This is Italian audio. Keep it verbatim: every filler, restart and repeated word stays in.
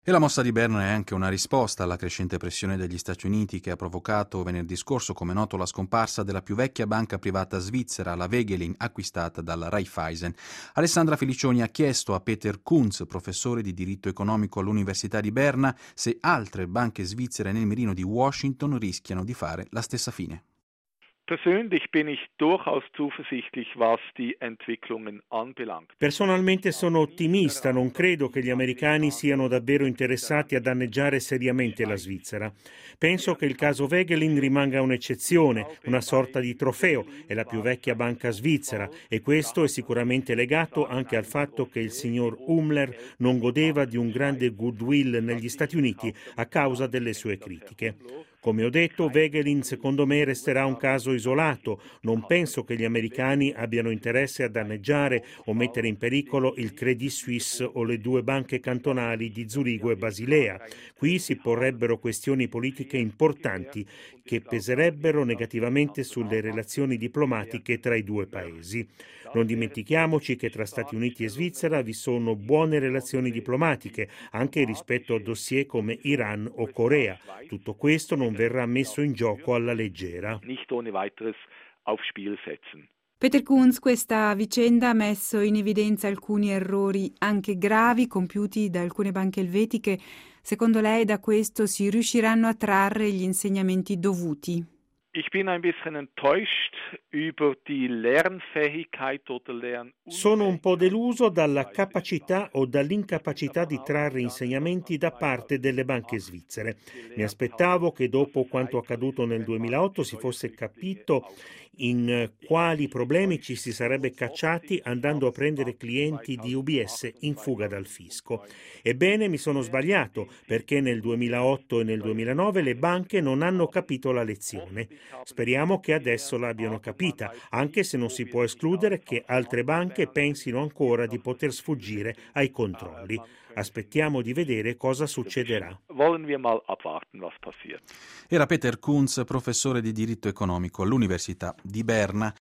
E la mossa di Berna è anche una risposta alla crescente pressione degli Stati Uniti che ha provocato venerdì scorso, come noto, la scomparsa della più vecchia banca privata svizzera, la Wegelin, acquistata dalla Raiffeisen. Alessandra Felicioni ha chiesto a Peter Kunz, professore di diritto economico all'Università di Berna, se altre banche svizzere nel mirino di Washington rischiano di fare la stessa fine. Persönlich bin ich durchaus zuversichtlich, was die Entwicklungen anbelangt. Personalmente sono ottimista, non credo che gli americani siano davvero interessati a danneggiare seriamente la Svizzera. Penso che il caso Wegelin rimanga un'eccezione, una sorta di trofeo, è la più vecchia banca svizzera e questo è sicuramente legato anche al fatto che il signor Umler non godeva di un grande goodwill negli Stati Uniti a causa delle sue critiche. Come ho detto, Wegelin secondo me resterà un caso isolato. Non penso che gli americani abbiano interesse a danneggiare o mettere in pericolo il Credit Suisse o le due banche cantonali di Zurigo e Basilea. Qui si porrebbero questioni politiche importanti che peserebbero negativamente sulle relazioni diplomatiche tra i due paesi. Non dimentichiamoci che tra Stati Uniti e Svizzera vi sono buone relazioni diplomatiche, anche rispetto a dossier come Iran o Corea. Tutto questo non verrà messo in gioco alla leggera. Peter Kunz, questa vicenda ha messo in evidenza alcuni errori anche gravi compiuti da alcune banche elvetiche. Secondo lei da questo si riusciranno a trarre gli insegnamenti dovuti? Ich bin ein bisschen enttäuscht über die Lernfähigkeit oder Lernunfähigkeit. Sono un po' deluso dalla capacità o dall'incapacità di trarre insegnamenti da parte delle banche svizzere. Mi aspettavo che dopo quanto accaduto nel duemilaotto si fosse capito in quali problemi ci si sarebbe cacciati andando a prendere clienti di U B S in fuga dal fisco. Ebbene, mi sono sbagliato perché nel duemilaotto e nel duemilanove le banche non hanno capito la lezione. Speriamo che adesso l'abbiano capita, anche se non si può escludere che altre banche pensino ancora di poter sfuggire ai controlli. Aspettiamo di vedere cosa succederà. Wollen wir mal abwarten, was passiert. Era Peter Kunz, professore di diritto economico all'Università di Berna.